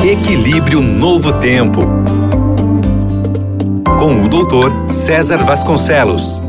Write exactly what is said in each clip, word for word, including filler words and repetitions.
Equilíbrio Novo Tempo, com o doutor César Vasconcelos.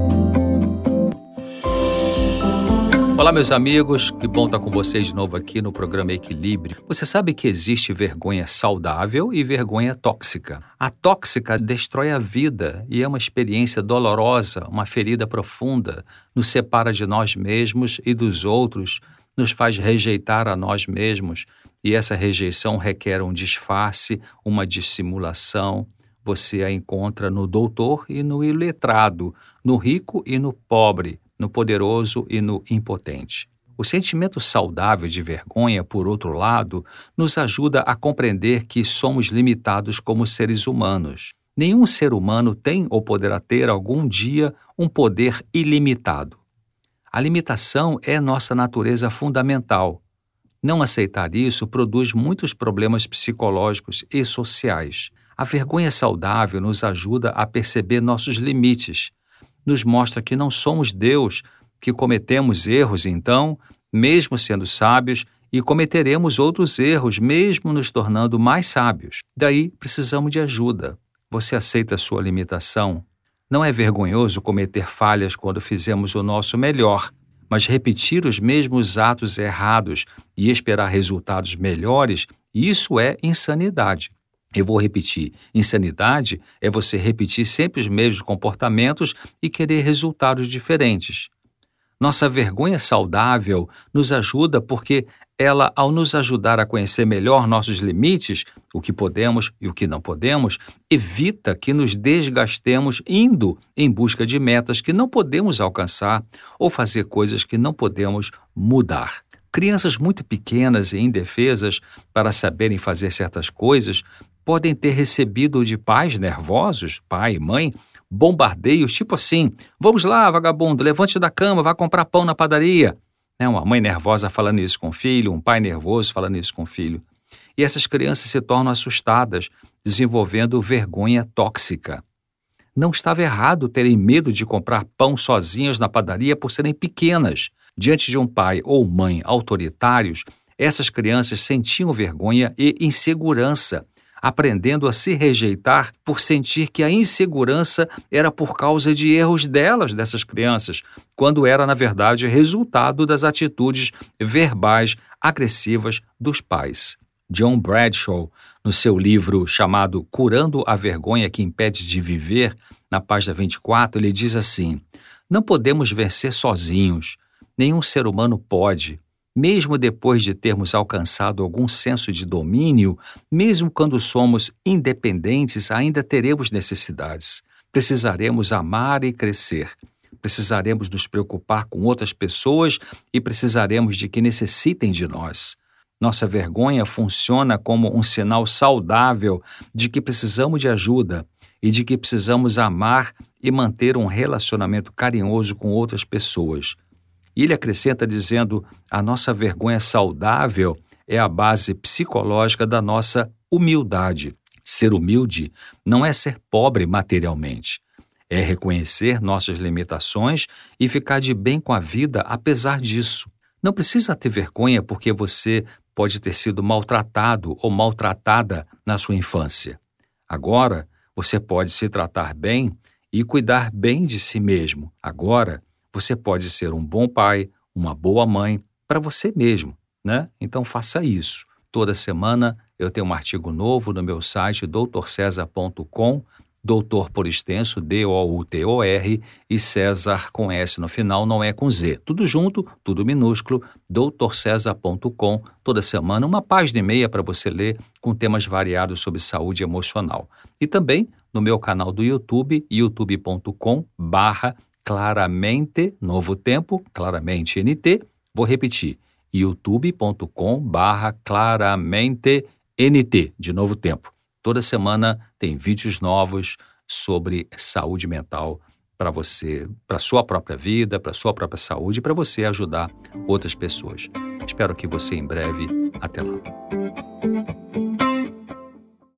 Olá, meus amigos, que bom estar com vocês de novo aqui no programa Equilíbrio. Você sabe que existe vergonha saudável e vergonha tóxica. A tóxica destrói a vida e é uma experiência dolorosa, uma ferida profunda, nos separa de nós mesmos e dos outros, nos faz rejeitar a nós mesmos, e essa rejeição requer um disfarce, uma dissimulação. Você a encontra no doutor e no iletrado, no rico e no pobre, no poderoso e no impotente. O sentimento saudável de vergonha, por outro lado, nos ajuda a compreender que somos limitados como seres humanos. Nenhum ser humano tem ou poderá ter algum dia um poder ilimitado. A limitação é nossa natureza fundamental. Não aceitar isso produz muitos problemas psicológicos e sociais. A vergonha saudável nos ajuda a perceber nossos limites. Nos mostra que não somos Deus, que cometemos erros, então, mesmo sendo sábios, e cometeremos outros erros, mesmo nos tornando mais sábios. Daí, precisamos de ajuda. Você aceita a sua limitação? Não é vergonhoso cometer falhas quando fizemos o nosso melhor, mas repetir os mesmos atos errados e esperar resultados melhores, isso é insanidade. Eu vou repetir, insanidade é você repetir sempre os mesmos comportamentos e querer resultados diferentes. Nossa vergonha saudável nos ajuda porque ela, ao nos ajudar a conhecer melhor nossos limites, o que podemos e o que não podemos, evita que nos desgastemos indo em busca de metas que não podemos alcançar ou fazer coisas que não podemos mudar. Crianças muito pequenas e indefesas para saberem fazer certas coisas podem ter recebido de pais nervosos, pai e mãe, bombardeios tipo assim: vamos lá, vagabundo, levante da cama, vá comprar pão na padaria. É uma mãe nervosa falando isso com o filho, um pai nervoso falando isso com o filho. E essas crianças se tornam assustadas, desenvolvendo vergonha tóxica. Não estava errado terem medo de comprar pão sozinhas na padaria por serem pequenas. Diante de um pai ou mãe autoritários, essas crianças sentiam vergonha e insegurança, aprendendo a se rejeitar por sentir que a insegurança era por causa de erros delas, dessas crianças, quando era, na verdade, resultado das atitudes verbais agressivas dos pais. John Bradshaw, no seu livro chamado Curando a Vergonha que Impede de Viver, na página vinte e quatro, ele diz assim: não podemos vencer sozinhos, nenhum ser humano pode. Mesmo depois de termos alcançado algum senso de domínio, mesmo quando somos independentes, ainda teremos necessidades. Precisaremos amar e crescer. Precisaremos nos preocupar com outras pessoas e precisaremos de que necessitem de nós. Nossa vergonha funciona como um sinal saudável de que precisamos de ajuda e de que precisamos amar e manter um relacionamento carinhoso com outras pessoas. E ele acrescenta dizendo: a nossa vergonha saudável é a base psicológica da nossa humildade. Ser humilde não é ser pobre materialmente. É reconhecer nossas limitações e ficar de bem com a vida apesar disso. Não precisa ter vergonha porque você pode ter sido maltratado ou maltratada na sua infância. Agora, você pode se tratar bem e cuidar bem de si mesmo. Agora, você pode ser um bom pai, uma boa mãe, para você mesmo, né? Então faça isso. Toda semana eu tenho um artigo novo no meu site doutor césar ponto com, doutor por extenso, D O U T O R, e César com S no final, não é com Z. Tudo junto, tudo minúsculo, doutor césar ponto com. Toda semana uma página e meia para você ler com temas variados sobre saúde emocional. E também no meu canal do YouTube, youtube ponto com barra Claramente Novo Tempo, Claramente N T. Vou repetir, youtube ponto com barra Claramente N T, de Novo Tempo. Toda semana tem vídeos novos sobre saúde mental para você, para a sua própria vida, para a sua própria saúde e para você ajudar outras pessoas. Espero que você em breve. Até lá.